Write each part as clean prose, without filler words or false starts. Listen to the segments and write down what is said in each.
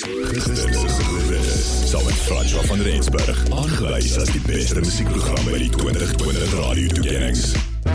Gister se groetes, saam met Fransjo van Rensburg, aangewys as die beste musiekprogram by die 2020 Radio Toekennings.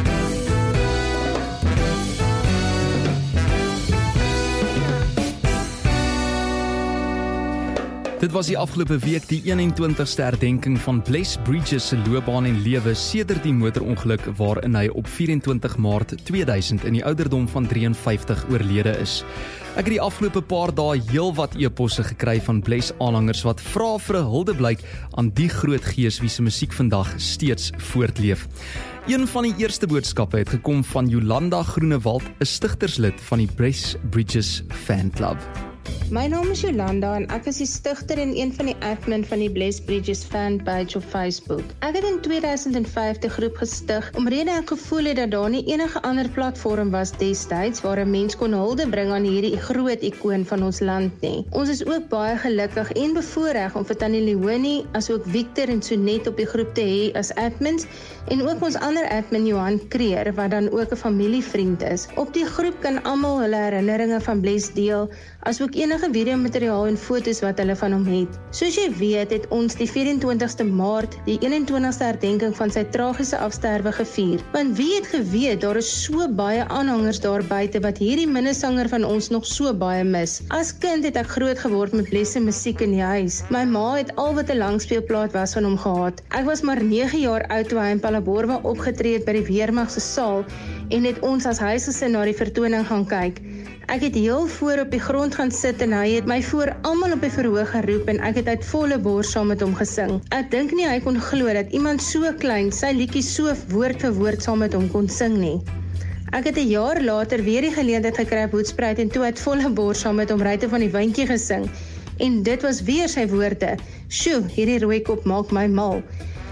Dit was die afgelope week die 21ste herdenking van Bless Bridges se loopbaan en lewe sedert die motorongeluk waarin hy op 24 Maart 2000 in die ouderdom van 53 oorlede is. Ek het die afgelope paar dae heelwat e-posse gekry van Bless aanhangers wat vra vir 'n huldeblyk aan die groot gees wie se musiek vandag steeds voortleef. Een van die eerste boodskappe het gekom van Jolanda Groenewald, 'n stigterslid van die Bless Bridges fanclub. My naam is Jolanda en ek is die stigter en een van die admin van die Bless Bridges fanpage op Facebook. Ek het in 2005 die groep gestig omrede ek gevoel het dat daar nie enige ander platform was destyds waar 'n mens kon hulde bring aan hierdie groot ikoon van ons land nie. Ons is ook baie gelukkig en bevoorreg om vir Tannie Leonie, asook Victor en Sonet op die groep te hê as admins en ook ons ander admin Johan Kreer wat dan ook 'n familievriend is. Op die groep kan almal hulle herinneringe van Bless deel, asook enige videomateriaal en foto's wat hulle van hom het. Soos jy weet, het ons die 24ste Maart, die 21ste herdenking van sy tragiese afsterwe gevier. Want wie het geweet, daar is so baie aanhangers daar buite wat hierdie minnesanger van ons nog so baie mis. As kind het ek groot geword met Bless se musiek in die huis. My ma het al wat 'n langspeelplaat was van hom gehad. Ek was maar 9 jaar oud toe hy in Palaborwa opgetree het by die Weermag se saal en het ons as huisgesin na die vertoning gaan kyk. Ek het heel voor op die grond gaan sit en hy het my voor almal op die verhoog geroep en ek het uit volle bors saam met hom gesing. Ek dink nie hy kon glo dat iemand so klein sy liedjies so woord vir woord saam met hom kon sing nie. Ek het 'n jaar later weer die geleentheid gekry op Hoedspruit en toe uit volle bors saam met hom Ruite van die Windjie gesing. En dit was weer sy woorde. Sjoe, hierdie rooikop maak my mal.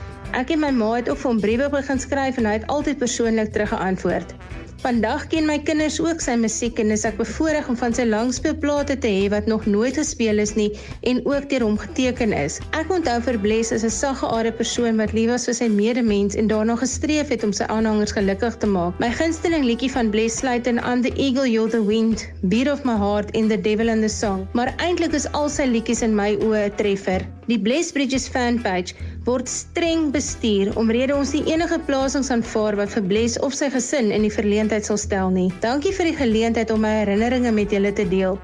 Ek en my ma het ook vir hom briewe begin skryf en hy het altyd persoonlik teruggeantwoord. Vandag ken my kinders ook sy musiek en is ek bevoorreg om van sy langspeelplate te hê wat nog nooit gespeel is nie en ook deur hom geteken is. Ek onthou vir Bless as 'n saggeaarde persoon wat lief was vir sy medemens en daarna gestreef het om sy aanhangers gelukkig te maak. My gunsteling liedjie van Bless sluit in aan The Eagle, You're the Wind, Beat of My Heart en The Devil in the Song. Maar eintlik is al sy liedjies in my oë 'n treffer. Die Bless Bridges fanpage word streng bestuur omrede ons nie enige plasings aanvaar wat vir Bless of sy gesin in die verleentheid sal stel nie. Dankie vir die geleentheid om my herinneringe met julle te deel.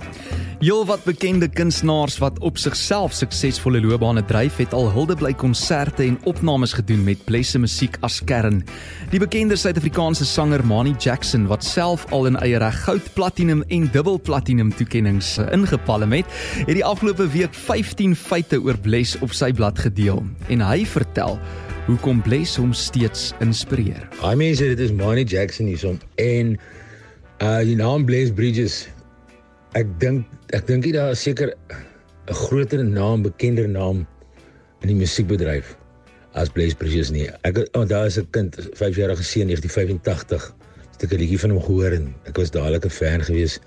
Heel wat bekende kunstenaars wat op sigself suksesvolle loopbane dryf, het al huldeblyk konserte en opnames gedoen met Bless se musiek as kern. Die bekende Suid-Afrikaanse sanger Manny Jackson, wat self al in eie reg goud, platinum en dubbel platinum toekennings ingepalm het die afgelope week 15 feite oor Bless op sy blad gedeel. En hy vertel hoekom Bless hom steeds inspireer. Hy mense, dit is Manny Jackson hiersom en die naam Bless Bridges, ek dink nie daar is seker 'n groter naam, bekender naam in die musiekbedryf as Bless Bridges nie. Ek onthou as 'n kind, 5-jarige seun, 1985, het ek 'n liedjie van hom gehoor en ek was dadelik 'n fan gewees.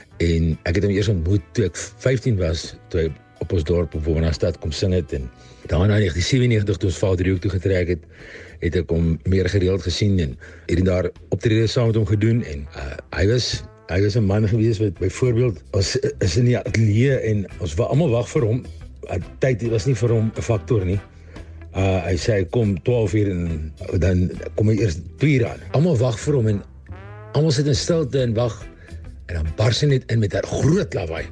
En ek het hom eers ontmoet toe ek 15 was, toe hy op ons dorp op Woonastad kom sing het en daarna in 1997 toe ons Vaaldriehoek toe getrek het ek hom meer gereeld gesien en het daar optredes saam met hom gedoen en hy was 'n man gewees wat byvoorbeeld ons is in die ateljee en ons almal wag vir hom. Tyd was nie vir hom 'n faktor nie. Hy sê hy kom 12 uur en dan kom hy eers 2 uur aan. Almal wag vir hom en almal sit in stilte en wag en dan bars hy net in met 'n groot lawaai.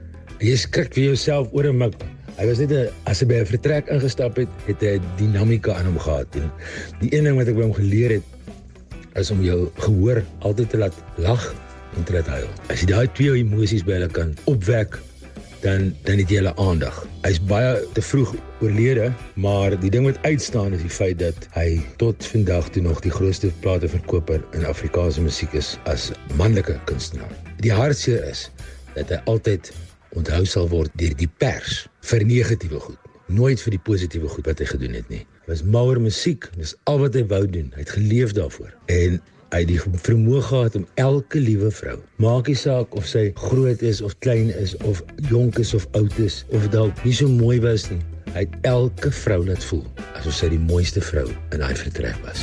Jy skrik vir jouself oor 'n mik. Hy was net as hy by 'n vertrek ingestap het hy 'n dinamika aan hom gehad. En die een ding wat ek by hom geleer het is om jou gehoor altyd te laat lag en te laat huil. As jy daai twee emosies by hulle kan opwek, dan het jy hulle aandag. Hy's baie te vroeg oorlede, maar die ding wat uitstaan is die feit dat hy tot vandag toe nog die grootste plateverkoper in Afrikaanse musiek is as manlike kunstenaar. Die hartseer is dat hy altyd onthou sal word deur die pers vir negatiewe goed, nooit vir die positiewe goed wat hy gedoen het nie. Hy was mal oor musiek, dis al wat hy wou doen. Hy het geleef daarvoor. En hy het die vermoë gehad om elke liewe vrou, maak nie saak of sy groot is of klein is of jonk is of oud is of dalk nie so mooi was nie. Hy het elke vrou laat voel asof sy die mooiste vrou in daai vertrek was.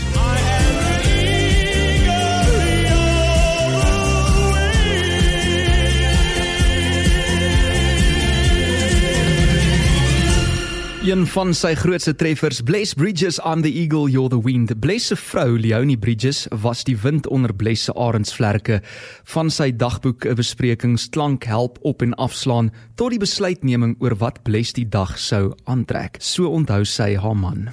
Een van sy grootste treffers, Blaze Bridges, I'm the Eagle, You're the Wind. Blaze se vrou, Leonie Bridges, was die wind onder Blaze se arendsvlerke. Van sy dagboek besprekings, klank help op en afslaan, tot die besluitneming oor wat Blaze die dag sou aantrek. So onthou sy haar man.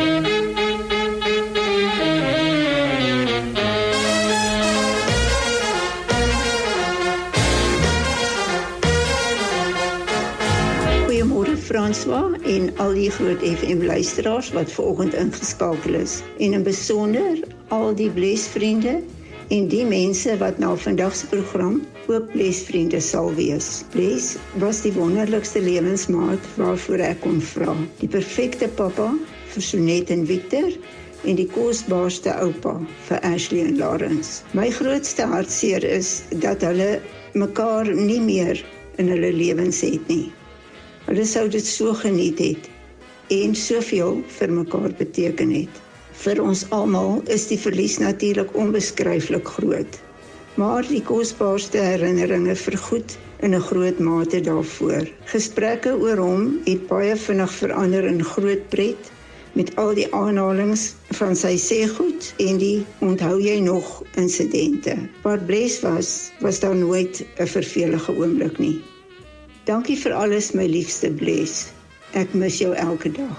Goeiemôre François en al die groot FM luisteraars wat vanoggend ingeskakel is. En in besonder al die Blesvriende en die mense wat na vandag se program ook Blesvriende sal wees. Bles was die wonderlikste lewensmaat waarvoor ek kon vra. Die perfekte pappa vir Sonet en Victor en die kosbaarste oupa vir Ashley en Lawrence. My grootste hartseer is dat hulle mekaar nie meer in hulle lewens het nie. Hulle sou dit so geniet het en soveel vir mekaar beteken het. Vir ons almal is die verlies natuurlik onbeskryflik groot, maar die kosbaarste herinneringe vergoed in 'n groot mate daarvoor. Gesprekke oor hom het baie vinnig verander in groot pret, met al die aanhalings van sy sêgoed en die onthou jy nog insidente. Waar Bles was daar nooit 'n vervelige oomblik nie. Dankie vir alles, my liefste Bles. Ek mis jou elke dag.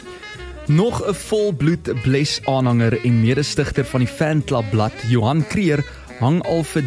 Nog 'n volbloed Bles aanhanger en medestigter van die fanklub blad, Johan Creer, hang al vir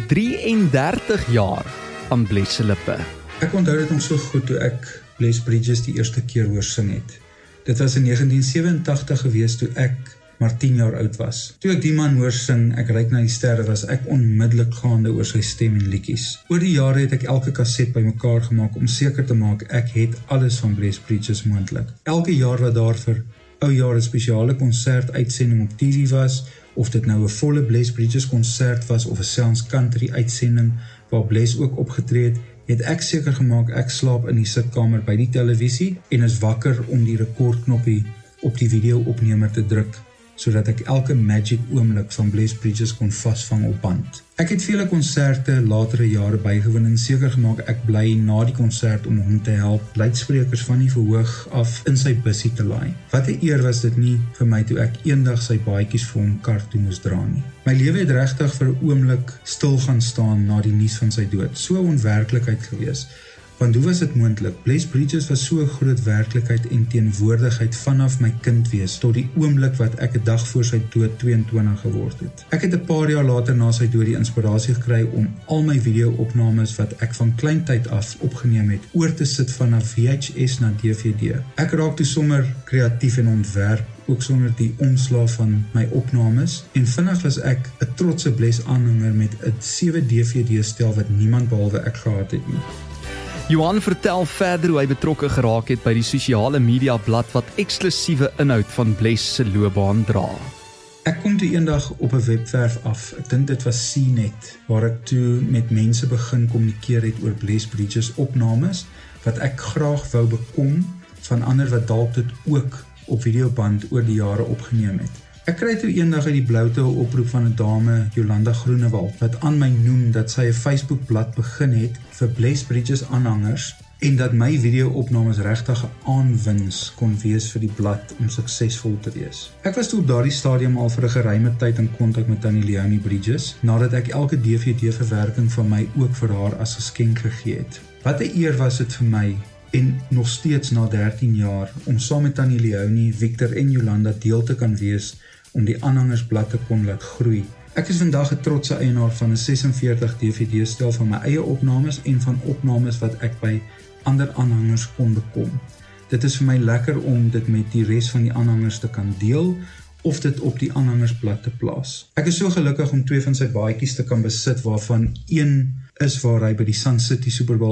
33 jaar aan Bles se lippe. Ek onthou dit nog so goed toe ek Blaze Bridges die eerste keer hoor sing het. Dit was in 1987 gewees toe ek maar 10 jaar oud was. Toe ek die man hoor sing, Ek reik na die sterre, was ek onmiddellik gaande oor sy stem en liedjies. Oor die jare het ek elke kaset bymekaar gemaak om seker te maak ek het alles van Blaze Bridges moontlik. Elke jaar wat daar vir oujare spesiale konsert uitsending op TV was, of dit nou 'n volle Blaze Bridges konsert was of 'n Sounds Country uitsending waar Blaze ook opgetree het ek seker gemaak ek slaap in die sitkamer by die televisie en is wakker om die rekordknoppie op die video-opnemer te druk, sodat ek elke magic oomblik van Blaze Bridges kon vasvang op band. Ek het vele konserte latere jare bygewoon en seker gemaak ek bly na die konsert om hom te help luidsprekers van die verhoog af in sy bussie te laai. Wat 'n eer was dit nie vir my toe ek eendag sy baadjies vir hom kar toe moes dra nie. My lewe het regtig vir 'n oomblik stil gaan staan na die nuus van sy dood. So 'n onwerklikheid gewees. Want hoe was dit moontlik? Blaze Bridges was so 'n groot werklikheid en teenwoordigheid vanaf my kind wees tot die oomblik wat ek 'n dag voor sy dood 22 geword het. Ek het 'n paar jaar later na sy dood die inspirasie gekry om al my video-opnames wat ek van kleintyd af opgeneem het, oor te sit vanaf VHS na DVD. Ek raak toe sommer kreatief en ontwerp, ook sonder die omslag van my opnames, en vinnig was ek 'n trotse Blaze aanhanger met 'n 7 DVD-stel wat niemand behalwe ek gehad het nie. Johan vertel verder hoe hy betrokke geraak het by die sosiale media blad wat eksklusiewe inhoud van Blaze se loopbaan dra. Ek kom toe eendag op 'n webwerf af, ek dink dit was CNET, waar ek toe met mense begin kommunikeer het oor Blaze Bridges opnames, wat ek graag wou bekom van ander wat dalk dit ook op videoband oor die jare opgeneem het. Ek kry toe eendag uit die bloute 'n oproep van 'n dame, Jolanda Groenewald, wat aan my noem dat sy 'n Facebookblad begin het vir Blaze Bridges aanhangers en dat my video-opnames regtig 'n aanwins kon wees vir die blad om suksesvol te wees. Ek was toe op daardie stadium al vir 'n geruime tyd in kontak met Tannie Leonie Bridges, nadat ek elke DVD-verwerking van my ook vir haar as geskenk gegee het. Wat 'n eer was dit vir my, en nog steeds na 13 jaar, om saam met Tannie Leonie, Victor en Jolanda deel te kan wees om die aanhangersblad te kon laat groei. Ek is vandag 'n trotse eienaar van 'n 46 DVD-stel van my eie opnames en van opnames wat ek by ander aanhangers kon bekom. Dit is vir my lekker om dit met die res van die aanhangers te kan deel of dit op die aanhangersblad te plaas. Ek is so gelukkig om 2 van sy baadjies te kan besit, waarvan een is waar hy by die Sun City Super Bowl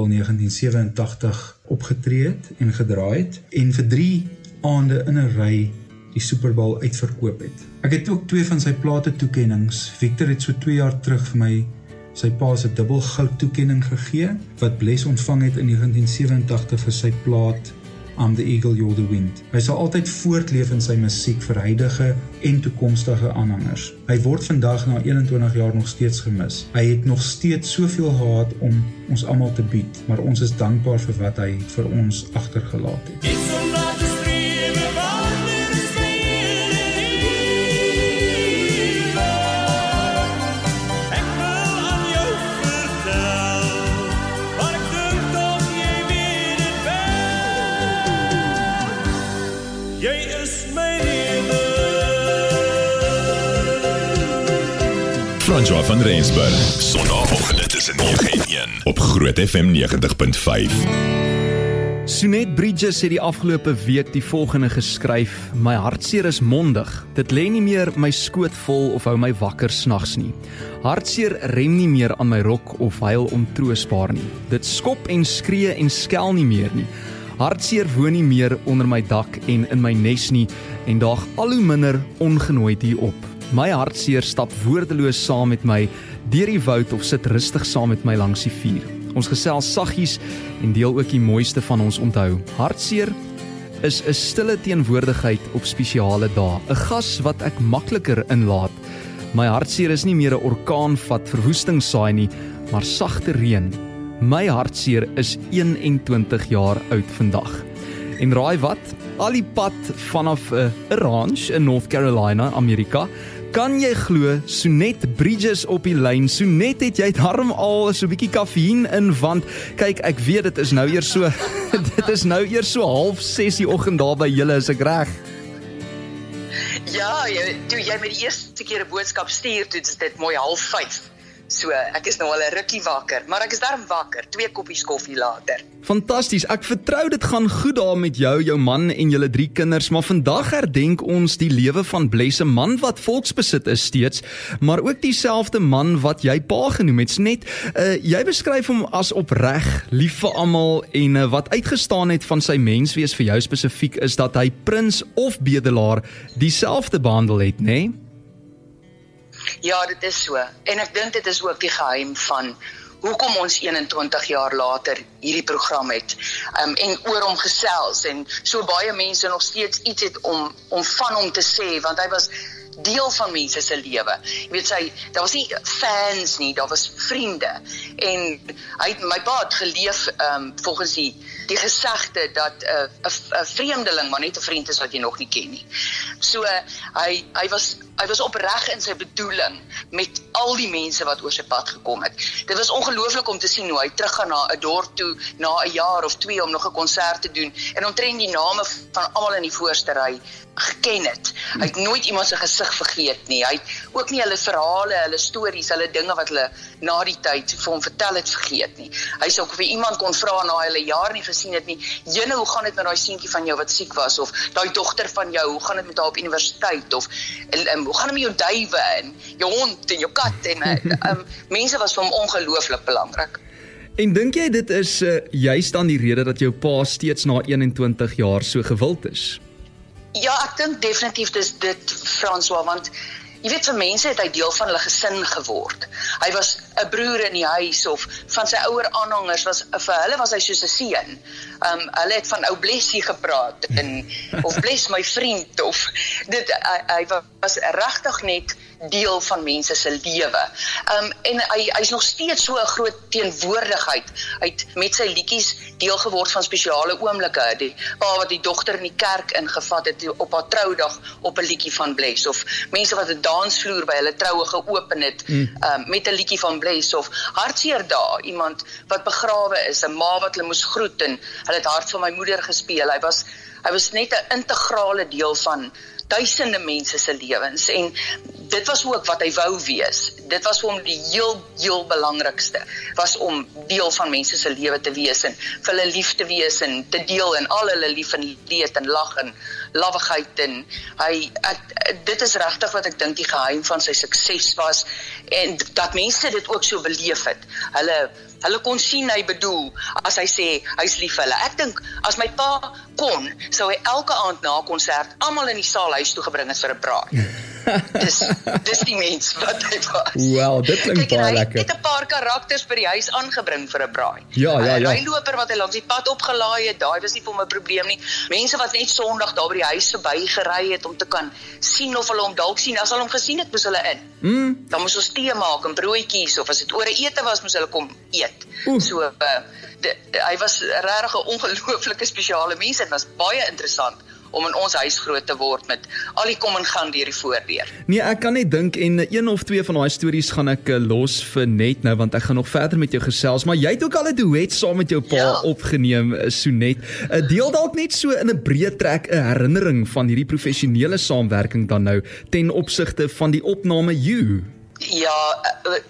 1987 opgetree het en gedraai het, en vir 3 aande in 'n ry die Super Bowl uitverkoop het. Ek het ook 2 van sy plate toekennings. Victor het so 2 jaar terug vir my sy pa se dubbel goud toekenning gegee, wat Blaze ontvang het in 1987 vir sy plaat I'm the Eagle, You're the Wind. Hy sal altyd voortleef in sy musiek vir huidige en toekomstige aanhangers. Hy word vandag na 21 jaar nog steeds gemis. Hy het nog steeds soveel gehad om ons almal te bied, maar ons is dankbaar vir wat hy vir ons agtergelaat het. Francois van Rensburg. Sondagoggende tussen 9 en 1 op Groot FM 90.5. Sunette Bridges het die afgelope week die volgende geskryf: My hartseer is mondig. Dit lê nie meer my skoot vol of hou my wakker snags nie. Hartseer rem nie meer aan my rok of huil ontroostbaar nie. Dit skop en skree en skel nie meer nie. Hartseer woon nie meer onder my dak en in my nes nie en daag al hoe minder ongenooid hier op. My hartseer stap woordeloos saam met my deur die woud of sit rustig saam met my langs die vuur. Ons gesels saggies en deel ook die mooiste van ons onthou. Hartseer is 'n stille teenwoordigheid op spesiale dae, 'n gas wat ek makliker inlaat. My hartseer is nie meer 'n orkaan wat verwoesting saai nie, maar sagte reën. My hartseer is 21 jaar oud vandag. En raai wat? Al die pad vanaf 'n ranch in North Carolina, Amerika. Kan jy glo, Sunette Bridges op die lyn? Sunette, het jy darm al so 'n bietjie kafeïen in, want kyk, ek weet dit is nou eers so dit is nou eers so 5:30 die oggend daar by julle, is ek reg? Ja, toe jy met die eerste keer 'n boodskap stuur, toe is dit mooi 5:30. So, ek is nou al 'n rukkie wakker, maar ek is darm wakker, 2 koppies koffie later. Fantasties, ek vertrou dit gaan goed daar met jou man en julle 3 kinders, maar vandag herdenk ons die lewe van Bless, 'n man wat volksbesit is steeds, maar ook dieselfde man wat jy pa genoem het. Net, jy beskryf hom as opreg, lief vir almal en wat uitgestaan het van sy menswees vir jou spesifiek is dat hy prins of bedelaar dieselfde behandel het, né? Nee? Ja, dit is so. En ek dink dit is ook die geheim van hoekom ons 21 jaar later hierdie program het en oor hom gesels en so baie mense nog steeds iets het om van hom te sê, want hy was deel van mense se lewe. Jy weet, daar was nie fans nie, daar was vriende. En my pa het geleef volgens die gesegde dat 'n vreemdeling maar net 'n vriend is wat jy nog nie ken nie. So hy was opreg in sy bedoeling met al die mense wat oor sy pad gekom het. Dit was ongelooflik om te sien hoe hy teruggaan na 'n dorp toe na 'n jaar of 2 om nog 'n konsert te doen en omtrent die name van almal in die voorste ry geken het. Hy het nooit iemand se gesig vergeet nie. Hy het ook nie hulle verhale, hulle stories, hulle dinge wat hulle na die tyd vir hom vertel het vergeet nie. Hy sou vir iemand kon vra na hulle jaar nie gesien het nie. Jene, hoe gaan dit met daai seentjie van jou wat siek was, of daai dogter van jou, hoe gaan dit met haar op universiteit, of hoe gaan dit met jou duiwe en jou hond en jou kat en mense was vir hom ongelooflik belangrik. En dink jy dit is juist dan die rede dat jou pa steeds na 21 jaar so gewild is? Ja, ek dink definitief dis dit, François, want jy weet, vir mense het hy deel van hulle gesin geword. Hy was 'n broer in die huis of van sy ouer aanhangers, vir hulle was hy soos 'n seun. Hulle het van ou Blessie gepraat of Bless my vriend of hy was regtig net deel van mense se lewe. En hy's nog steeds so 'n groot teenwoordigheid. Hy het met sy liedjies deel geword van spesiale oomblikke. Die pa wat die dogter in die kerk ingevat het op haar troudag op 'n liedjie van Bless, of mense wat 'n dansvloer by hulle troue geopen het met 'n liedjie van Bless, of hartseer daar, iemand wat begrawe is, 'n ma wat hulle moes groet en hulle het Hart van my moeder gespeel. Hy was net 'n integrale deel van duisende mense se lewens en dit was ook wat hy wou wees. Dit was vir hom die heel belangrikste, was om deel van mense se lewe te wees en vir hulle lief te wees en te deel in al hulle lief en leed en lag en lawwigheid en dit is regtig wat ek dink die geheim van sy sukses was en dat mense dit ook so beleef het. Hulle kon sien hy bedoel as hy sê hy's lief vir hulle. Ek dink as my pa kon, sou hy elke aand na 'n konsert almal in die saal huis toe gebring het vir 'n braai. Dis die mens wat hy was. Wel, dit klink baie lekker. Hy het 'n paar karakters by die huis aangebring vir 'n braai. Ja. Die loper wat hy langs die pad opgelaai het, daai was nie vir hom 'n probleem nie. Mense wat net Sondag daar by die huis verby gery het om te kan sien of hulle hom dalk sien. As hulle hom gesien het, moes hulle in. Dan moes ons tee maak en broodjies, of as dit oor 'n ete was, moes hulle kom eet. So hy was regtig 'n ongelooflike spesiale mens en was baie interessant om in ons huis groot te word met al die kom en gaan deur die voordeur. Nee, ek kan net dink en 1 of 2 van daai stories gaan ek los vir net nou, want ek gaan nog verder met jou gesels, maar jy het ook al 'n duet saam met jou pa opgeneem, Sunette. Deel dalk net so in 'n breë trek 'n herinnering van hierdie professionele saamwerking dan nou ten opsigte van die opname You. Ja,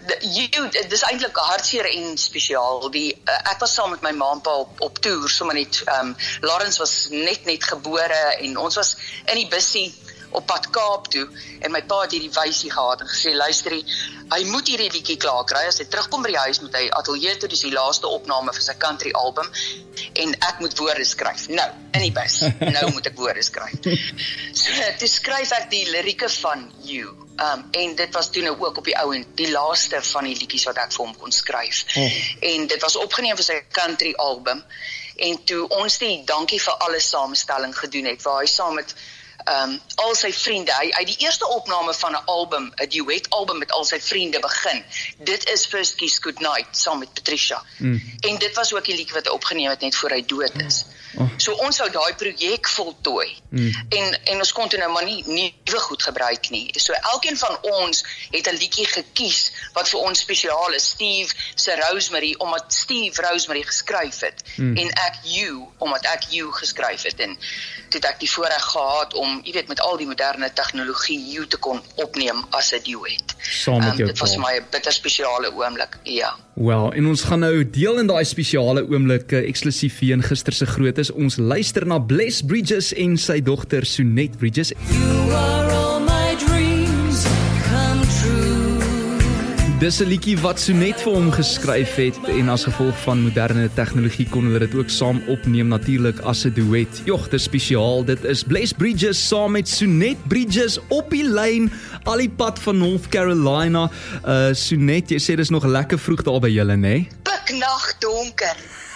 dis eintlik hartseer en spesiaal. Ek was saam met my ma en pa op toer, sommer net, Lawrence was net gebore en ons was in die bussie op pad Kaap toe en my pa het hierdie wysie gehad en gesê, luister, hy moet hierdie liedjie klaar kry, as hy terugkom by die huis moet hy ateljee toe, dis die laaste opname vir sy country album en ek moet woorde skryf. Nou, in die bus, nou moet ek woorde skryf. So, toe skryf ek die lirieke van You. En dit was toe nou ook op die ou en die laaste van die liedjies wat ek vir hom kon skryf. En dit was opgeneem vir sy country album en toe ons die Dankie vir Alles samestelling gedoen het, waar hy saam met al sy vriende, hy die eerste opname van 'n album, 'n duet album met al sy vriende begin. Dit is First Kiss Goodnight saam met Patricia. En dit was ook die liedjie wat hy opgeneem het net voor hy dood is. So ons sou daai projek voltooi. En ons kon toe nou maar nie nuwe goed gebruik nie. So elkeen van ons het 'n liedjie gekies wat vir ons spesiaal is. Steve se Rosemary omdat Steve Rosemary geskryf het en ek You omdat ek You geskryf het en toe het ek die voorreg gehad om, jy weet, met al die moderne tegnologie You te kon opneem as 'n duet. Dit was vir my 'n bitter spesiale oomblik, ja. Wel, en ons gaan nou deel in daai spesiale oomblik eksklusief hier in gister se grootes. Ons luister na Bless Bridges en sy dogter Sunette Bridges. You are all my dreams come true. Dis 'n liedjie wat Sunette vir hom geskryf het en as gevolg van moderne tegnologie kon hulle dit ook saam opneem natuurlik as 'n duet. Jogg, dis spesiaal. Dit is Bless Bridges saam met Sunette Bridges op die lyn al die pad van North Carolina. Sunette, jy sê dis nog lekker vroeg daar by julle, né? Piknag donker.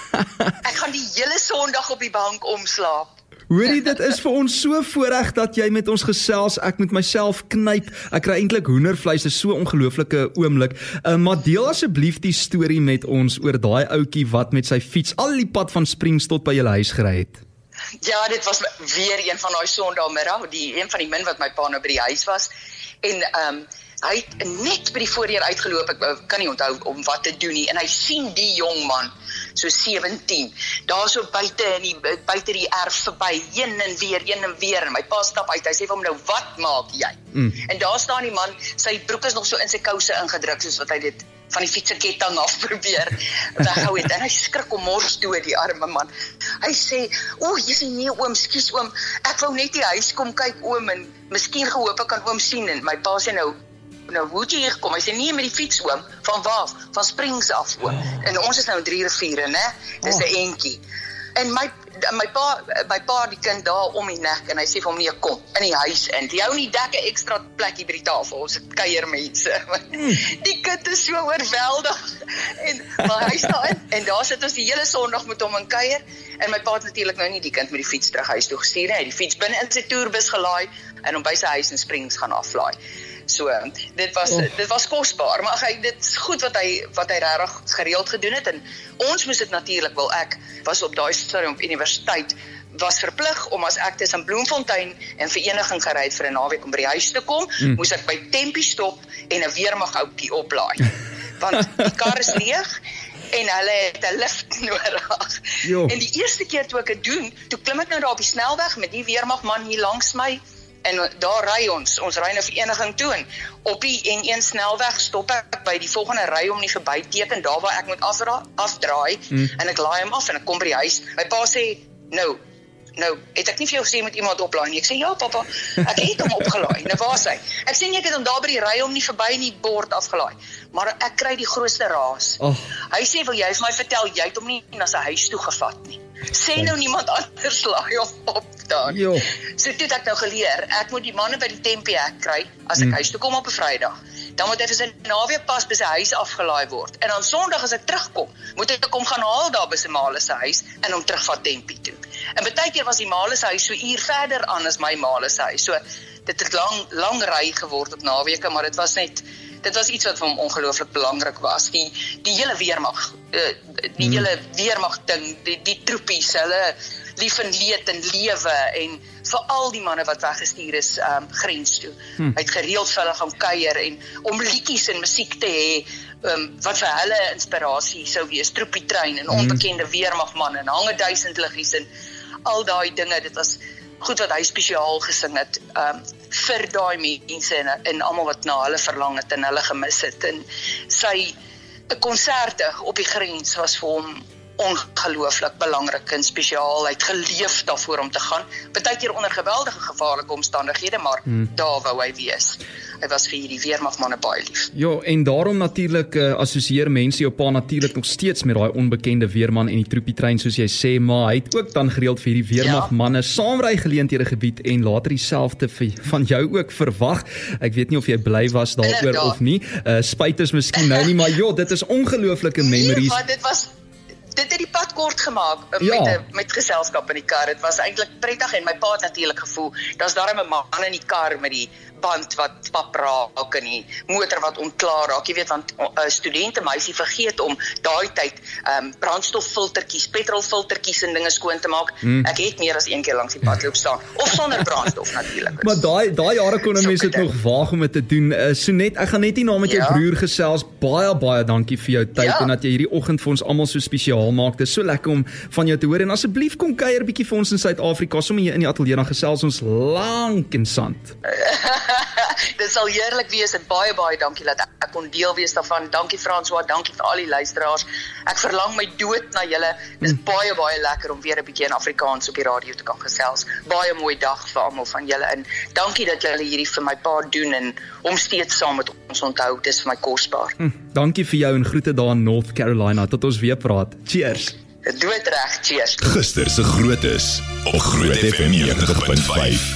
Ek gaan die hele Sondag op die bank omslaap. Hoorie, dit is vir ons so voorreg dat jy met ons gesels. Ek moet myself knyp. Ek kry eintlik hoendervleis, is so 'n ongelooflike oomblik. Maar deel asseblief die storie met ons oor daai ouetjie wat met sy fiets al die pad van Springs tot by julle huis gery het. Ja, dit was weer een van daai Sondagmiddag, een van die min wat my pa nou by die huis was. En hy het net by die voordeur uitgeloop, ek kan nie onthou om wat te doen nie, en hy sien die jong man, so 17, daar so buite die erf verby, heen en weer, en my pa stap uit, hy sê vir hom nou, wat maak jy? En daar staan die man, sy broek is nog so in sy kouse ingedruk, soos wat hy dit van die fietserketting af probeer weghou het, en hy skrik om mors dood, die arme man. Hy sê, jy's nie oom, skus oom, ek wou net die huis kom kyk oom, en miskien gehoop ek kan oom sien, en my pa sê nou hoe het jy hier gekom? Hy sê, nee, met die fiets oom, van waar? Van Springs af oom, en ons is nou in 3 riviere, né? Dis 'n entjie. En my pa die kind daar om die nek, en hy sê vir hom, nee, kom, in die huis in, die hou nie dek 'n ekstra plekkie by die tafel, ons het kuiermense, die kind is so oorweldig, maar hy staan in, en daar sit ons die hele Sondag met hom in kuier, en my pa het natuurlik nou nie die kind met die fiets terug huis toe gestuur, hy het die fiets binne in sy toerbus gelaai, en hom by sy huis in Springs gaan aflaai. So, dit was kosbaar, maar dit is goed wat hy regtig gereeld gedoen het, en ons moes dit natuurlik, wel ek was op daai stadium op universiteit, was verplig om as ek tussen Bloemfontein en Vereniging gery het vir 'n naweek om by die huis te kom, moes ek by Tempi stop en 'n weermagoukie oplaai, want die kar is leeg, en hulle het 'n lift nodig. En die eerste keer toe ek dit doen, toe klim ek nou daar op die snelweg met die weermagman hier langs my, en daar ry ons ry na Vereniging toe, en op die N1 snelweg stop ek by die volgende ry om nie verby teken, daar waar ek moet afdraai, en ek laai hom af, en ek kom by die huis, my pa sê, nou, het ek nie vir jou gesê met iemand oplaai nie, ek sê, ja papa, ek het hom opgelaai, nou waar is hy? Ek sê nie, ek het hom daar by die ry om nie verby nie bord afgelaai, maar ek kry die grootste raas, hy sê, wil jy vir my vertel, jy het hom nie na sy huis toe gevat nie, sê nou niemand anders laai hom op dan. So toe het ek nou geleer, ek moet die manne by die Tempi hek kry, as ek huis toe kom op 'n Vrydag, dan moet hy vir sy naweek pas by sy huis afgelaai word, en dan Sondag as ek terugkom, moet ek hom gaan haal daar by sy maale se huis, en hom terugvat Tempi toe. En baie keer was die maale se huis so uur verder aan as my maale se huis, so dit het lang ry geword op naweke, maar dit was iets wat vir hom ongelooflik belangrik was, die hele weermag, hele weermag ding, die troepies, hulle lief en leed en lewe, en veral die manne wat weggestuur is grens toe. Hy het gereeld vir hulle gaan kuier, en om liedjies en musiek te hê, wat vir hulle inspirasie sou wees, Troepietrein, en onbekende weermagman, en hange 1000 liggies, en al daai dinge, dit was goed wat hy spesiaal gesing het, vir daai mense en almal wat na hulle verlang het en hulle gemis het. En sy konserte op die grens was vir hom ongelooflik belangrik en spesiaal. Hy het geleef daarvoor om te gaan. Partykeer onder geweldige gevaarlike omstandighede, maar daar wou hy wees. Hy was vir hierdie weermagmanne baie lief. Ja, en daarom natuurlik assosieer mense jou pa natuurlik nog steeds met daai onbekende weerman en die troepietrein soos jy sê, maar hy het ook dan gereeld vir hierdie weermagmanne saamry geleenthede gebied en later dieselfde van jou ook verwag. Ek weet nie of jy bly was daaroor of nie. Spyt is miskien nou nie, maar joh, dit is ongelooflike memories. Nee, dit het die pad kort gemaak met geselskap in die kar. Dit was eintlik prettig en my pa het natuurlik gevoel, daar's daarom 'n man in die kar met die band wat pap raak en die motor wat ontklaar raak. Jy weet, want studentemeisie vergeet om daai tyd brandstoffiltertjies, petrolfiltertjies en dinge skoon te maak. Ek het meer as een keer langs die pad loop staan. Of sonder brandstof natuurlik. Maar daai jare kon 'n mens dit nog waag om dit te doen. Sonet, ek gaan net nie na met jou broer gesels. Baie dankie vir jou tyd en dat jy hierdie oggend vir ons almal so spesiaal maak. Dit is so lekker om van jou te hoor en asseblief kom kuier bietjie vir ons in Suid-Afrika. Sommer hier in die ateljee, dan gesels ons lank en sant. Dit sal heerlik wees en baie dankie dat ek kon deel wees daarvan. Dankie François, dankie vir al die luisteraars. Ek verlang my dood na julle. Dit is baie lekker om weer 'n bietjie in Afrikaans op die radio te kan gesels. Baie mooi dag vir almal van julle en dankie dat julle hierdie vir my pa doen en hom steeds saam met ons onthou. Dis vir my kosbaar. Dankie vir jou en groete daar in North Carolina. Tot ons weer praat. Cheers. Doodreg, cheers. Gister se grootes op Groot FM 90.5.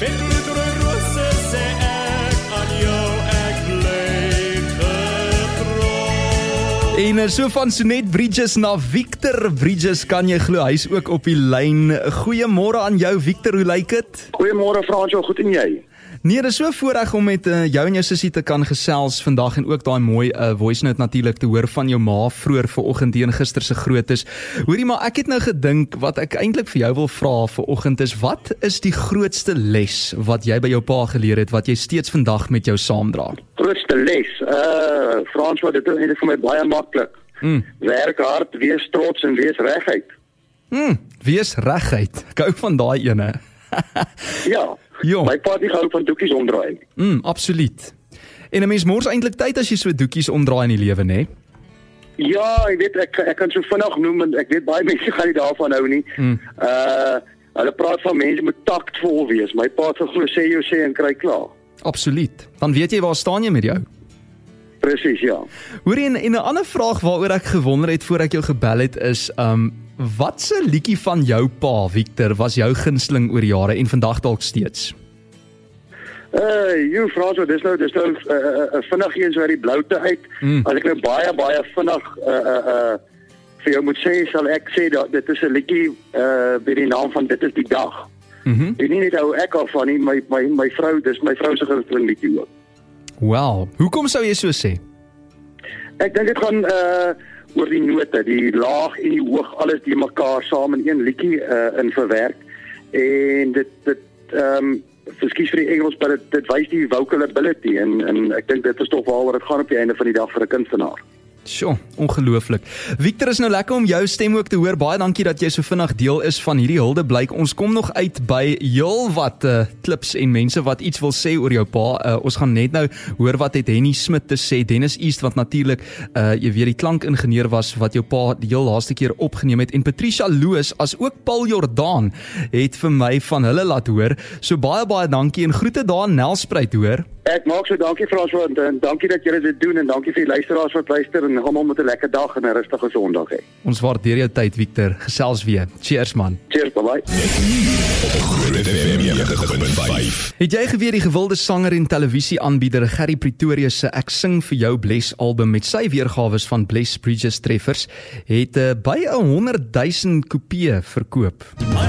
En so van Sonet Bridges na Victor Bridges, kan jy glo, hy's ook op die lyn. Goeiemôre aan jou Victor, hoe lyk dit? Goeiemôre Fransjo, goed en jy? Nee, dit is so 'n voorreg om met jou en jou sussie te kan gesels vandag en ook daai mooi voice note natuurlik te hoor van jou ma vroeër vanoggend teen gister se grootes. Hoorie, maar ek het nou gedink wat ek eintlik vir jou wil vra vanoggend is, wat is die grootste les wat jy by jou pa geleer het wat jy steeds vandag met jou saamdra? Grootste les, Fransjo, dit is eintlik vir my baie maklik. Werk hard, wees trots en wees reguit. Wees reguit. Ek hou van daai ene. Ja. My pa het nie gehou van doekies omdraai. Absoluut. En 'n mens mors eintlik tyd as jy so doekies omdraai in die lewe, né? Ja, ek weet ek kan so vinnig noem en ek weet baie mense gaan nie daarvan hou nie. Hulle praat van mense moet taktvol wees. My pa het geglo sê jy sê en kry klaar. Absoluut. Dan weet jy waar staan jy met jou. Presies, ja. Hoorie, en 'n ander vraag waaroor ek gewonder het voor ek jou gebel het is wat se liedjie van jou pa, Victor, was jou gunsteling oor jare en vandag dalk steeds? Fransjo, dis nou vinnig eens uit die bloute uit. As ek nou baie vinnig vir jou moet sê, sal ek sê dat dit is 'n liedjie by die naam van Dit is die dag. En nie net hou ek af van nie, my vrou, dis my vrou se gunsteling liedjie ook. Wow, hoekom sou jy so sê? Ek dink dit gaan oor die note, die laag en die hoog, alles die mekaar saam in een liedjie in verwerk. En dit verskies vir die Engels, maar dit wys die vocal ability en ek dink dit is toch waaroor dit gaan op die einde van die dag vir 'n kunstenaar. Sjoe, ongelooflik. Victor, is nou lekker om jou stem ook te hoor. Baie dankie dat jy so vinnig deel is van hierdie huldeblyk. Ons kom nog uit by heelwat klips en mense wat iets wil sê oor jou pa. Ons gaan net nou hoor wat het Henny Smit te sê. Dennis East wat natuurlik jy weet die klankingenieur was wat jou pa die heel laaste keer opgeneem het en Patricia Loos as ook Paul Jordaan het vir my van hulle laat hoor. So baie dankie en groete daar in Nelspruit, hoor. Ek maak so dankie François en dankie dat julle dit doen en dankie vir die luisteraars wat luister en almal met 'n lekker dag en 'n rustige Sondag hê. Ons waardeer jou tyd, Victor. Gesels weer. Cheers man. Cheers, bye. Het jy geweet die gewilde sanger en televisieaanbieder Gerry Pretorius se Ek Sing Vir Jou Bless album met sy weergawe van Bless Bridges treffers het by 100 000 kopieë verkoop.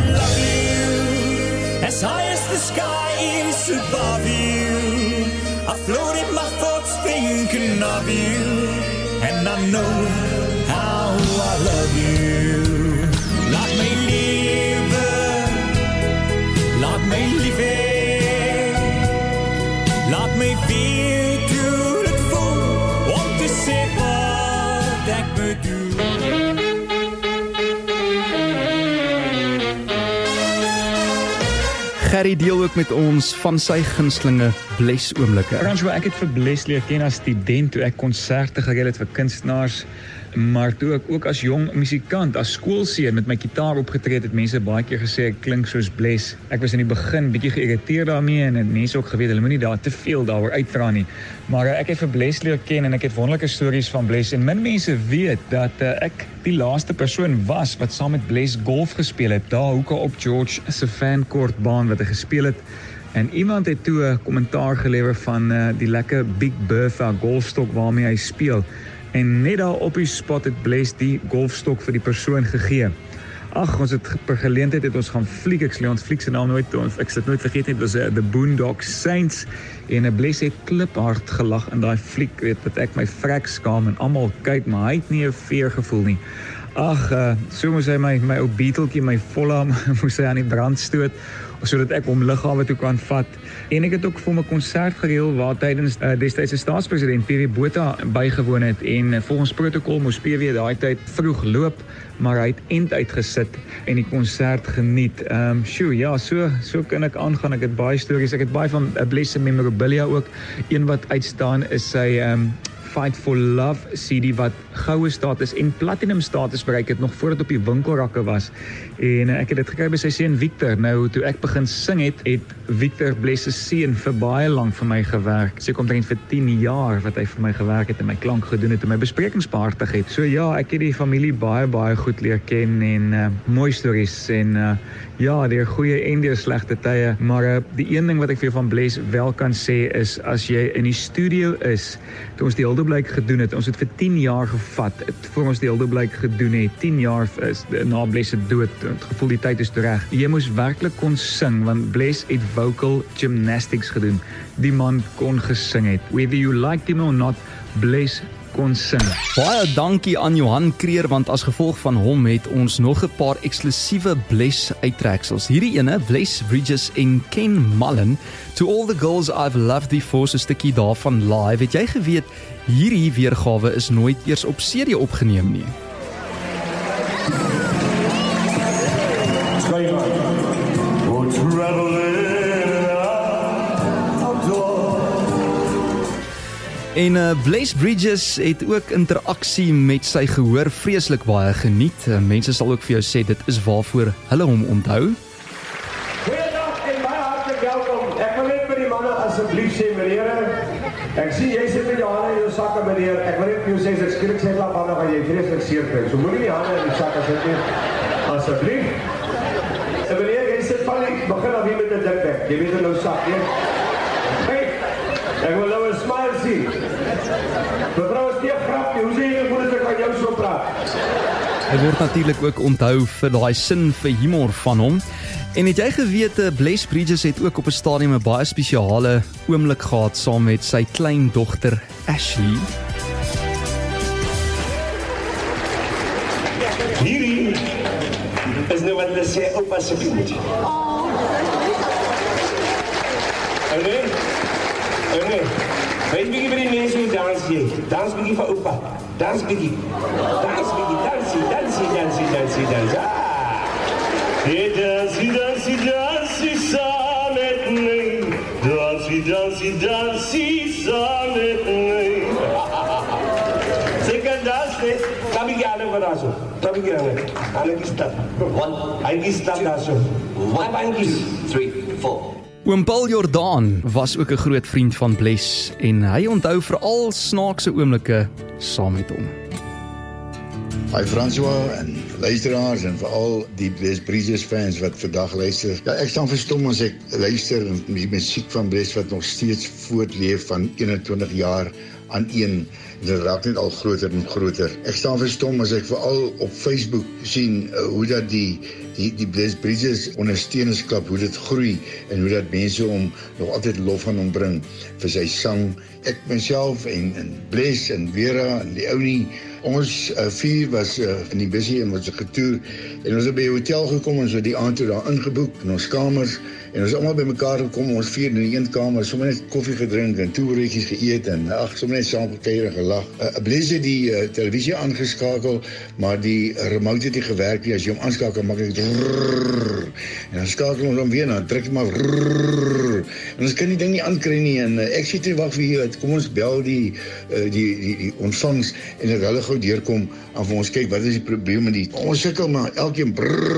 As high as the sky is above you, I float in my thoughts thinking of you, and I know how I love you. Laat my lewe, laat my liefhe, laat my weer doen het voel, om te sê wat ek bedoel. Gerry deel ook met ons van sy gunstelinge Bles oomblikke. François, ek het vir Bles leer ken as student toe ek konserte gereël het vir kunstenaars, maar toe ek ook as jong musikant, as skoolseun met my gitaar opgetree het mense baie keer gesê ek klink soos Bles. Ek was in die begin bietjie geïrriteerd daarmee en het mense ook geweet hulle moenie daar te veel daaroor uitdra nie. Maar ek het vir Bles leer ken en ek het wonderlike stories van Bles en min mense weet dat ek die laaste persoon was wat saam met Bles golf gespeel het, daar hoeke op George se fankortbaan wat hy gespeel het. En iemand het toe 'n kommentaar gelewer van die lekker Big Bertha golfstok waarmee hy speel. En net daar op die spot het Bles die golfstok vir die persoon gegee. Ag, ons het per geleentheid het ons gaan fliek, ek sê ons fliek se naam nooit, ek sal dit nooit vergeet nie, dit was The Boondock Saints, en Bles het kliphard gelag in daai fliek, weet dat ek my vrek skaam en almal kyk, maar hy het nie 'n veer gevoel nie. Ag, so moes hy my ou beeteltjie, my volle moes hy aan die brand stoot, sodat ek hom lughawe toe kan vat. En ek het ook vir my konsert gereël waar tydens destydse staatspresident PW Botha bygewoon het en volgens protokol moes PW daai tyd vroeg loop, maar hy het end uitgesit en die konsert geniet. So kan ek aangaan. Ek het baie stories. Ek het baie van Bles se memorabilia ook. Een wat uitstaan is sy Fight for Love CD wat goue status en platinum status bereik het nog voordat op die winkelrakke was. En ek het dit gekry by sy seun Victor. Nou toe ek begin sing het Victor Bles se seun vir baie lank vir my gewerk. Seker omtrent vir 10 jaar wat hy vir my gewerk het en my klank gedoen het en my besprekings behartig het. So ja, ek het die familie baie goed leer ken en mooi stories en deur goeie en deur slegte tye, maar die een ding wat ek vir jou van Bles wel kan sê is as jy in die studio is, toe ons die Hildeblyk gedoen het, ons het vir 10 jaar gevat, voor ons die Hildeblyk gedoen het, 10 jaar is na Bles se dood, het gevoel die tyd is reg. Jy moes werklik kon sing, want Bles het vocal gymnastics gedoen. Die man kon gesing het. Whether you liked him or not, Bles kon sing. Baie dankie aan Johan Kreer, want as gevolg van hom het ons nog 'n paar eksklusiewe Bles uittreksels. Hierdie ene, Bles Bridges en Ken Mullen, To All the Girls I've Loved Before, so 'n stukkie daarvan live. Het jy geweet, hierdie weergawe is nooit eers op CD opgeneem nie. En Bles Bridges het ook interaksie met sy gehoor vreeslik baie geniet. Mense sal ook vir jou sê, dit is waarvoor hulle hom onthou. Goeiedag en baie hartlik welkom. Ek wil net vir die manne asseblief sê, meneer, ek sien jy sit met jou hande in jou sakke, meneer. Ek wil net vir jou sê, ek skielik sê laat hande gaan jy vreeslik seer kry. So moenie die hande in die sakke sit nie. Asseblief. En meneer, jy sit van die begin af hier met 'n dik bek. Jy weet in nou sak, hè? Ek wil nou 'n smile sien. Mevrou, is nie 'n grapie. Hoe sê jy moet ek aan jou so praat? Hy word natuurlik ook onthou vir daai sin vir humor van hom. En het jy geweet, Bles Bridges het ook op 'n stadium 'n baie spesiale oomblik gehad saam met sy kleindogter Ashley. Hierdie is nou wat hulle sê oupa se kind. Nee. Weet bietjie vir die mense hoe dans jy. Dans bietjie vir oupa. Dans bietjie. Dansie. Hey, dansie saam met my. Dansie saam met my. Zeker dans net. Kan bietjie aan van daar so. Kan bietjie aan. Aan die stap. Hy stap daar so. 1, 2, 3, 4. Oom Paul Jordan was ook 'n groot vriend van Bles en hy onthou veral snaakse oomblikke saam met hom. Hi François en luisteraars en veral die Bles Bridges fans wat vandag luister. Ja, ek staan verstom as ek luister en die musiek van Bles wat nog steeds voortleef van 21 jaar aan een. Dit raak net al groter en groter. Ek staan verstom as ek veral op Facebook sien hoe dat die Bles Bridges ondersteuningsklub, hoe dit groei en hoe dat mense hom nog altyd lof aan hom bring vir sy sang. Ek myself en Bles en Vera en die ounie Ons vier was in die busie en ons het getoer en ons het by die hotel gekom, ons het die aand toe daar ingeboek in ons kamers en ons almal by mekaar gekom, ons vier in die een kamer, sommer net koffie gedrink en toebereidjies geëet en sommer net saam gekuier en gelag. Blaise het die televisie aangeskakel, maar die remote het nie gewerk nie. As jy hom aanskakel, maak hy en dan skakel ons hom weer, dan druk hy maar en ons kan die ding nie aankry nie en ek sê toe wag vir hier, kom ons bel die ontvangs en dat hulle gou deurkom en vir ons kyk wat is die probleem met die ons sukkel maar elkeen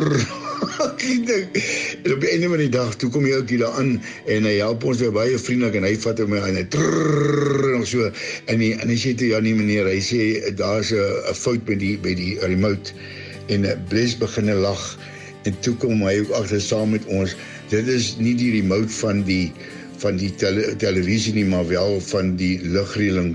en op die einde van die dag toe kom jy ook hier daaraan en hy help ons weer baie vriendelik en hy vat hom en hy nog so en hy sê toe ja nee meneer, hy sê daar's 'n fout by die remote en Blaise begin lag en toe kom hy ook agter saam met ons, dit is nie die remote van die televisie nie, maar wel van die lugreëling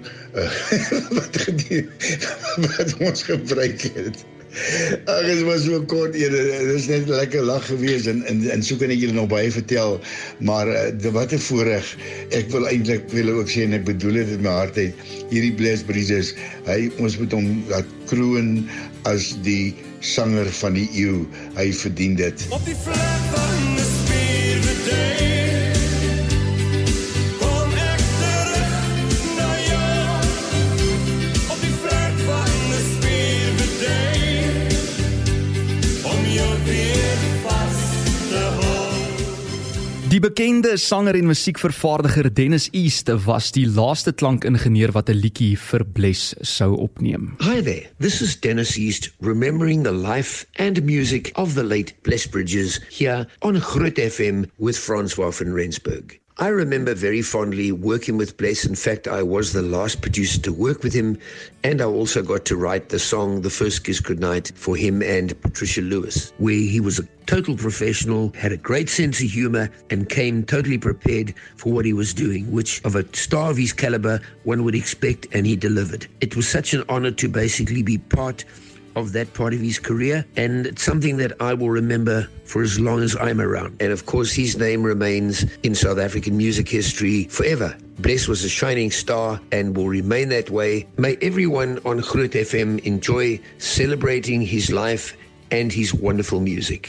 wat ons gebruik het. Ag, dit was so kort, dit is net lekker lag gewees en so kan ek julle nog baie vertel, maar wat 'n voorreg. Ek wil ook sê en ek bedoel dit met my hart uit, hierdie Blaise Bridges, ons moet hom laat kroon as die sanger van die eeu. Hy verdien dit. Op die vlek van die spierbedein kom ek terug na jou. Op die vlek van die spierbedein om jou weer vast te hou. Die bekende sanger en musiekvervaardiger Dennis East was die laaste klankingenieur wat 'n liedjie vir Blaise sou opneem. Hi there, this is Dennis East, remembering the life and music of the late Blaise Bridges here on Groot FM with Francois van Rensburg. I remember very fondly working with Blaise. In fact, I was the last producer to work with him, and I also got to write the song The First Kiss Goodnight for him and Patricia Lewis, where he was a total professional, had a great sense of humor, and came totally prepared for what he was doing, which of a star of his caliber one would expect, and he delivered. It was such an honor to basically be part of that part of his career, and it's something that I will remember for as long as I'm around. And of course, his name remains in South African music history forever. Blaise was a shining star and will remain that way. May everyone on Groot FM enjoy celebrating his life and his wonderful music.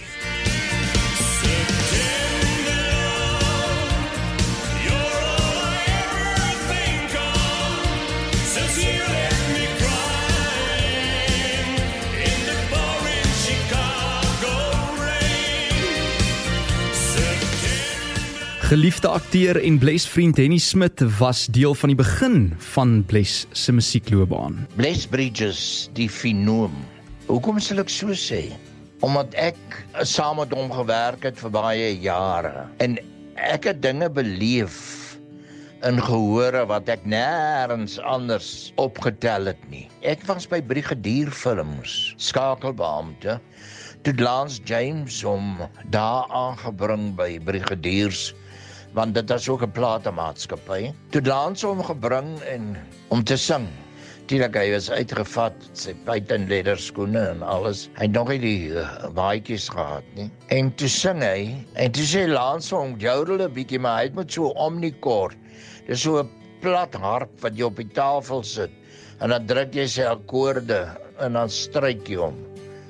Geliefde akteur en Blaise-vriend Henny Smit was deel van die begin van Blaise se musiekloopbaan. Blaise Bridges, die fenoom. Hoekom sal ek so sê? Omdat ek saam met hom gewerk het vir baie jare. En ek het dinge beleef in gehore wat ek nêrens anders opgetel het nie. Ek was by Brigadierfilms, skakelbeampte. Toe Lance James hom daar aangebring by Brigadiers, want dit was ook 'n platemaatskappy. Toe Lance hom gebring en om te sing. Tuurlik, hy was uitgevat, sy buitenledderskoene en alles. Hy het nog nie die baadjies gehad nie. En toe sing hy, en toe sê Lance hom, jodel 'n bietjie, maar hy het met so omnikord. Dis so 'n plat harp wat jy op die tafel sit, en dan druk jy sy akkoorde, en dan stryk jy hom.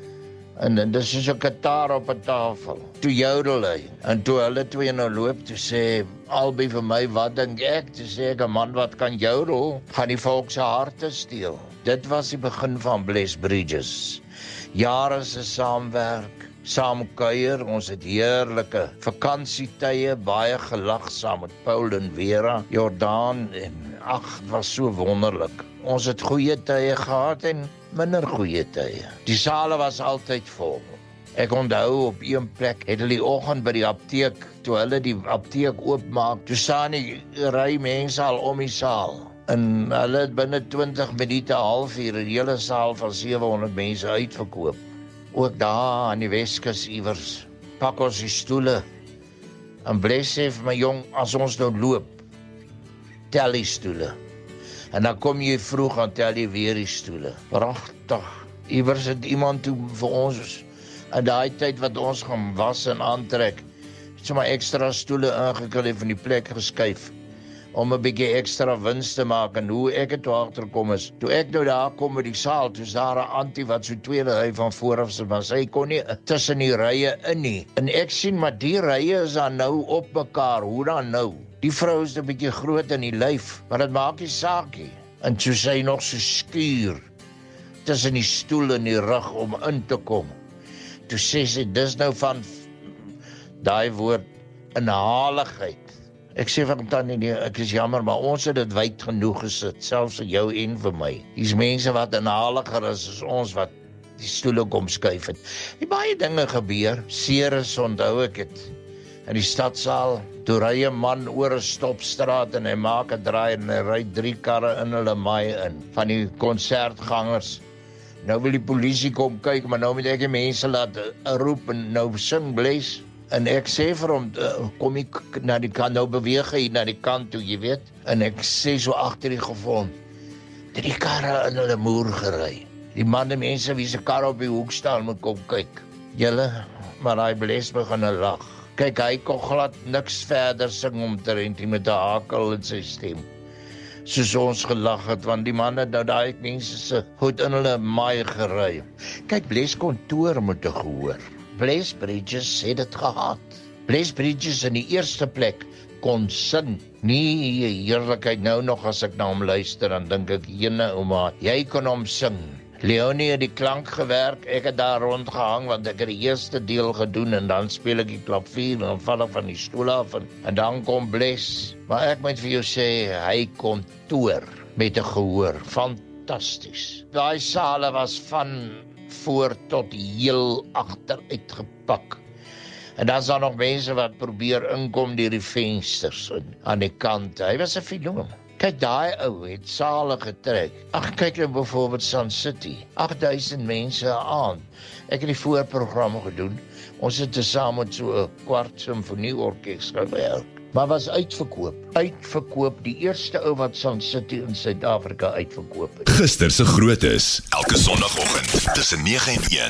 En dis soos 'n kitaar op 'n tafel. Toe jodel hy. En toe hulle twee nou loop, toe sê albei vir my, wat dink ek? Toe sê ek, 'n man wat kan jodel, gaan die volk se harte steel. Dit was die begin van Blaise Bridges. Jare se saamwerk, saam kuier, ons het heerlike vakansietye, baie gelag saam met Paul en Vera, Jordaan, en ag, het was so wonderlik. Ons het goeie tye gehad en minder goeie tye. Die sale was altyd vol. Ek onthou op een plek het hulle die oggend by die apteek, toe hulle die apteek oopmaak, toe staan die ry mense al om die saal. En hulle het binne 20 minute, halfuur, die hele saal van 700 mense uitverkoop. Ook daar aan die Weskus iewers, pak ons die stoele. En Blaise sê vir my, jong, as ons nou loop, tel die stoele. En dan kom jy vroeg aan tel jy weer die stoele. Pragtig. Iewers het iemand toe vir ons, in daai tyd wat ons gaan was en aantrek, het sommer ekstra stoele ingekry van die plek geskuif. om 'n bietjie ekstra wins te maak. En hoe ek het toe agterkom is, toe ek nou daar kom met die saal, toe is daar 'n auntie wat so tweede ry van vooraf sit, maar sy kon nie tussen die rye in nie. En ek sien, maar die rye is dan nou op mekaar, hoe dan nou? Die vrou is 'n bietjie groot in die lyf, maar dit maak nie saak nie. En toe sy nog so skuur tussen die stoel en die rug om in te kom. Toe sê sy, dis nou van daai woord inhaligheid. Ek sê vir Tannie, nee, ek is jammer, maar ons het dit wyd genoeg gesit, selfs vir jou en vir my. Dis mense wat inhaliger is as ons wat die stoele kom skuif het. Die baie dinge gebeur. Ceres onthou ek het in die stadsaal, toe ry 'n man oor 'n stopstraat en hy maak 'n draai en hy ry 3 karre in hulle maai in, van die konsertgangers. Nou wil die polisie kom kyk, maar nou moet ek die mense laat roep en nou sing bles. En ek sê vir hom, kom ek na die kant, nou beweeg hy na die kant toe, jy weet. En ek sê so agter die gevoel, 3 karre in hulle moer gery. Die manne mense wie se kar op die hoek staan, moet kom kyk. Julle, maar hy bles begin lag. Kyk, hy kon glad niks verder sing omtrent met 'n hakel in sy stem. Soos ons gelag het, want die manne het nou daai mense se goed in hulle maai gery. Kyk, Bles kontoor moet te gehoor. Bles Bridges het dit gehad. Bles Bridges in die eerste plek kon sing. Nie heerlikheid nou nog as ek na hom luister, dan dink ek, jene ouma, jy kon hom sing. Leonie het die klank gewerk, ek het daar rondgehang, want ek het die eerste deel gedoen, en dan speel ek die klavier, en dan val ek van die stoel af, en dan kom Bles. Maar ek moet vir jou sê, hy kon toer met 'n gehoor, fantasties. Daai sale was van voor tot heel agter uitgepak. En dan is daar nog mense wat probeer inkom deur die vensters aan die kant. Hy was 'n fenomen. Kyk, daai ou het sale getrek. Ag, kyk nou byvoorbeeld Sun City. 8000 mense aan. Ek het die voorprogram gedoen. Ons het tesame met so 'n kwart simfonieorkes gewerk. Maar was uitverkoop. Uitverkoop, die eerste ou wat Sun City in Suid-Afrika uitverkoop het. Gister se grootes, elke sonnagoggend tussen 9 en 1.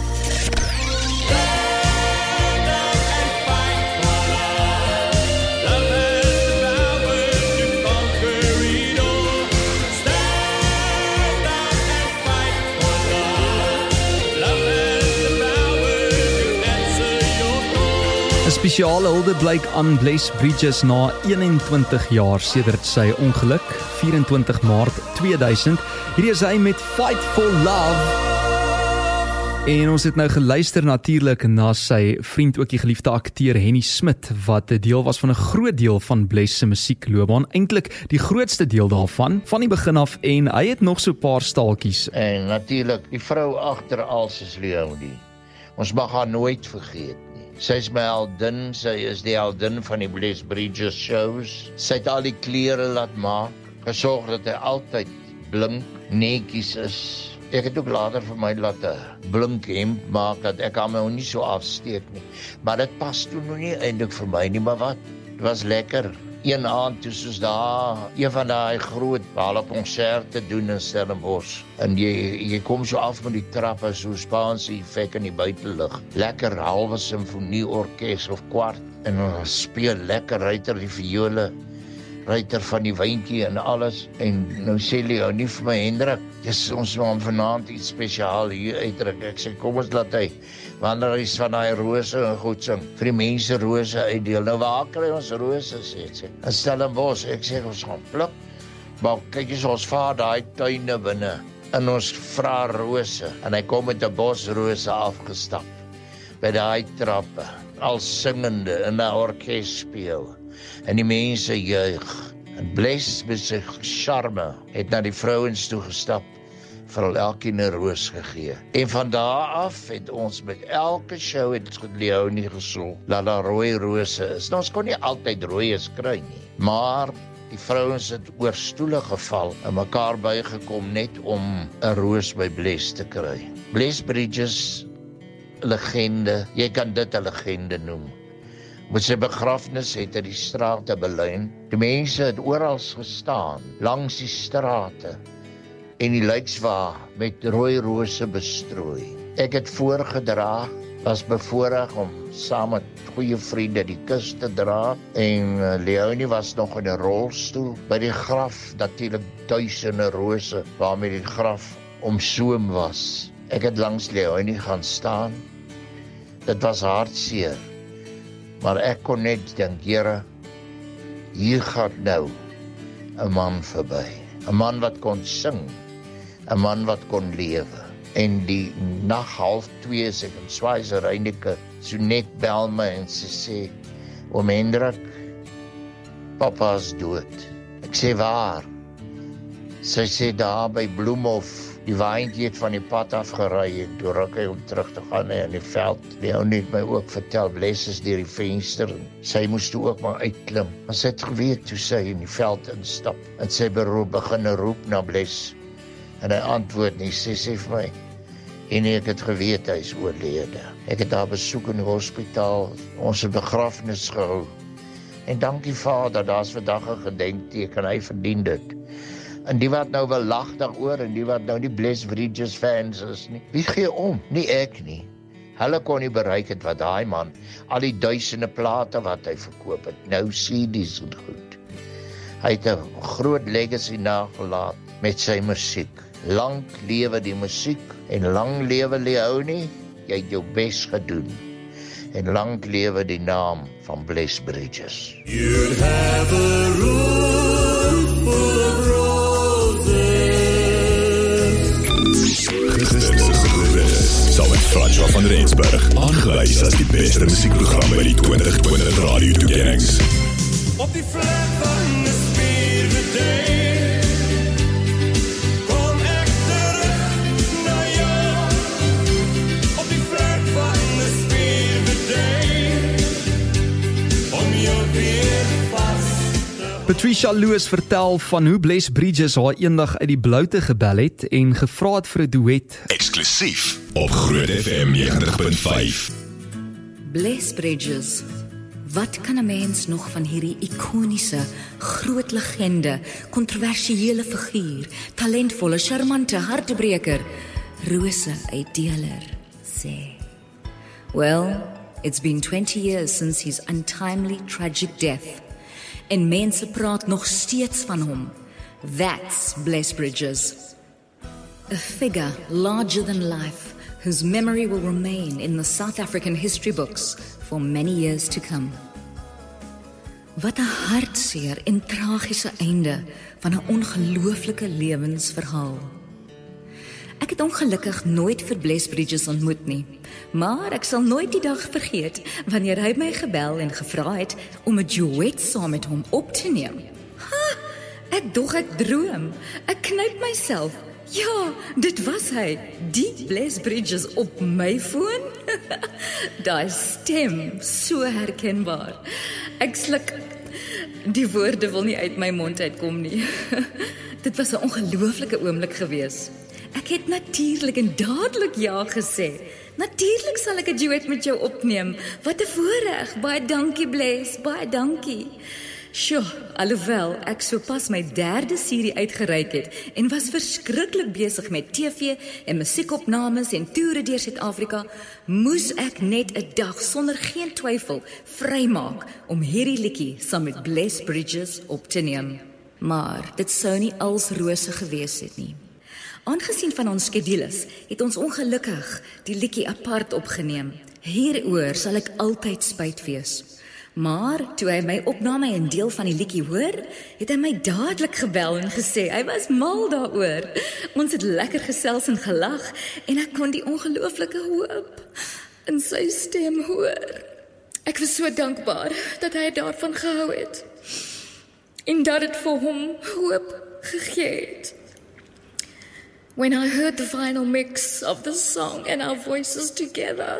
Spesiale hulde blyk aan Bles Bridges na 21 jaar sedert sy ongeluk, 24 Maart 2000. Hierdie is hy met Fight for Love. En ons het nou geluister natuurlik na sy vriend, ook die geliefde akteur Henny Smit, wat 'n deel was van 'n groot deel van Bles se musiekloopbaan, eintlik die grootste deel daarvan, van die begin af, en hy het nog so 'n paar staaltjies. En natuurlik, die vrou agter alles is Leonie. Ons mag haar nooit vergeet. Sy is my heldin, sy is die heldin van die Bles Bridges shows. Sy het al die klere laat maak, gesorg dat hy altyd blink, netjies is. Ek het ook later vir my laat 'n blink hemp maak, dat ek aan my nie so afsteek nie. Maar dit pas toe nog nie eintlik vir my nie, maar wat? Dit was lekker. Een aand toe soos daar, een van daai groot konserte doen in Stellenbosch. En jy kom so af met die trappe, so Spaanse effek in die buitelug. Lekker halwe simfonieorkes of kwart. En speel lekker Ruiter die viole, Ruiter van die wyntjie en alles. En nou sê Leonie vir my, Hendrik, ons moet vanaand iets spesiaal hier uitdruk. Ek sê, kom ons laat hy wanneer hy van daai rose en goed sing, vir die mense rose uitdeel. Nou waar kry ons rose, sê sy? In Stellenbosch, ek sê, ons gaan pluk. Maar kyk eens, ons vaar daai tuine binne, en ons vra rose, en hy kom met 'n bos rose afgestap, by daai trappe, al singende, in 'n orkes speel, en die mense juig. En Bles met sy charme het na die vrouens toe gestap, vir elkeen 'n roos gegee. En van daar af het ons met elke show het Leonie gesorg dat daar rooi rose is. Nou, ons kon nie altyd rooies kry nie, maar die vrouens het oor stoele geval en mekaar bygekom net om 'n roos by Bles te kry. Bles Bridges, legende, jy kan dit 'n legende noem. Met sy begrafnis het hy die strate belyn. Die mense het oral gestaan, langs die strate, en die lijkswa met rooi rose bestrooi. Ek het voorgedra was bevoorreg om saam met goeie vriende die kus te dra en Leonie was nog in 'n rolstoel by die graf, natuurlik duisende rose waarmee die graf omsoom was. Ek het langs Leonie gaan staan. Dit was hartseer, maar ek kon net dink, Here, hier gaan nou 'n man verby, 'n man wat kon sing, 'n man wat kon lewe. En die nag 1:30 is ek in Schweizer Reineke, so net bel my en sy sê, oom Hendrik, papa is dood. Ek sê, waar? Sy sê, daar by Bloemhof, die waantjie het van die pad afgery en toe ruk hy om terug te gaan in die veld. Leonie het my ook vertel, Bles is deur die venster, sy moes toe ook maar uitklim. Maar sy het geweet toe sy in die veld instap, en sy begin roep na Bles, en hy antwoord nie, sy sê vir my, en ek het geweet, hy is oorlede. Ek het daar besoek in die hospitaal, ons het begrafnis gehou, en dankie Vader, daar is vandag 'n gedenkteken, hy verdien dit. En die wat nou wel lag daaroor, en die wat nou die Bless Bridges fans is nie, wie gee om? Nie ek nie. Hulle kon nie bereik het wat daai man, al die duisende plate wat hy verkoop het, nou CD's en goed. Hy het 'n groot legacy nagelaat met sy musiek. Lang lewe die musiek, en lang lewe Leonie, jy het jou bes gedoen. En lang lewe die naam van Bless Bridges. You'd have a room full of saam met François van Rensburg, aangewys as die beste musiekprogram by die 2020 radio toekennings. Op die vlek van die spierbedeer, kom ek terug na jou. Op die vlek van die spierbedeer, om jou weer vast. Patricia Lewis vertel van hoe Bless Bridges haar eendag uit die bloute gebel het en gevra het vir 'n duet. Eksklusief op Groot FM 90.5. Bless Bridges. Wat kan 'n mens nog van hierdie ikoniese, groot legende, kontroversiële figuur, talentvolle, charmante hartebreker, rose uitdeler sê? Well, it's been 20 years since his untimely, tragic death. En mense praat nog steeds van hom. That's Bless Bridges. A figure larger than life, whose memory will remain in the South African history books for many years to come. Wat 'n hartseer en tragiese einde van 'n ongelooflike lewensverhaal. Ek het ongelukkig nooit vir Bless Bridges ontmoet nie, maar ek sal nooit die dag vergeet wanneer hy my gebel en gevra het om 'n duet saam met hom op te neem. Ha, ek dog ek droom, ek knyp myself. Ja, dit was hy, die Bless Bridges op my foon. Daai stem, so herkenbaar. Ek sluk, die woorde wil nie uit my mond uitkom nie. Dit was 'n ongelooflike oomblik gewees. Ek het natuurlik en dadelik ja gesê. Natuurlik sal ek 'n duet met jou opneem. Wat 'n voorreg. Baie dankie Bless, baie dankie. Sjoe, alhoewel ek sopas my 3de serie uitgereik het en was verskriklik besig met TV en musiekopnames en toere deur Suid-Afrika, moes ek net 'n dag sonder geen twyfel vrymaak om hierdie liedjie saam met Bless Bridges op te neem. Maar dit sou nie als rose gewees het nie. Aangesien van ons skedules het ons ongelukkig die liedjie apart opgeneem. Hieroor sal ek altyd spyt wees. Maar toe hy my opname en deel van die liedjie hoor, het hy my dadelik gebel en gesê hy was mal daaroor. Ons het lekker gesels en gelag en ek kon die ongelooflike hoop in sy stem hoor. Ek was so dankbaar dat hy daarvan gehou het en dat het vir hom hoop gegee het. When I heard the final mix of the song and our voices together,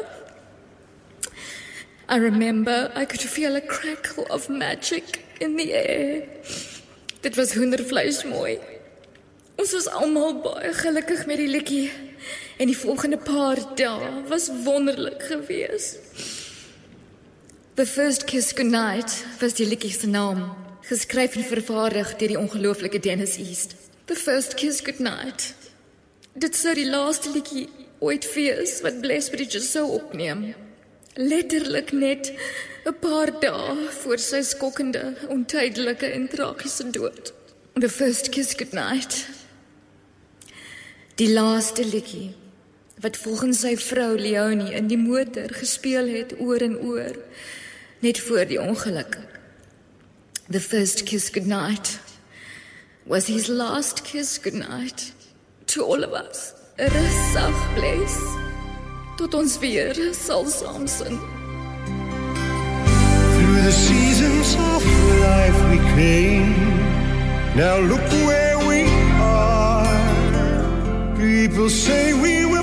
I remember I could feel a crackle of magic in the air. Dit was hoendervleis mooi. Ons was almal baie gelukkig met die liedjie en die volgende paar dae was wonderlik gewees. The First Kiss Goodnight was die liedjie se naam, geskryf en vervaardig deur die ongelooflike Dennis East. The First Kiss Goodnight. Dit sou die laaste liedjie ooit fees wat Bless Bridges sou opneem. Letterlik net 'n paar dae voor sy skokkende, ontydelike en tragiese dood. The first kiss goodnight. Die laaste liedjie, wat volgens sy vrou Leonie in die motor gespeel het oor en oor, net voor die ongeluk. The first kiss goodnight was his last kiss goodnight to all of us. Rus sag Bless, tot ons weer sal saam sing. Through the seasons of life we came, now look where we are. People say we